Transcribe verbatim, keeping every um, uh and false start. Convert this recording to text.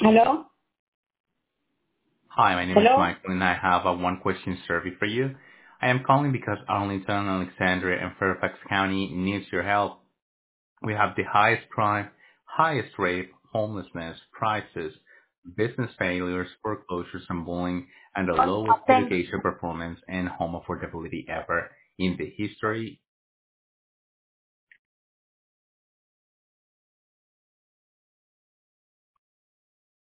Hello? Hi, my name is Hello? Michael, and I have a one-question survey for you. I am calling because Arlington, Alexandria, and Fairfax County needs your help. We have the highest crime, highest rape, homelessness, prices, business failures, foreclosures, and bullying, and the What lowest happened? education performance and home affordability ever in the history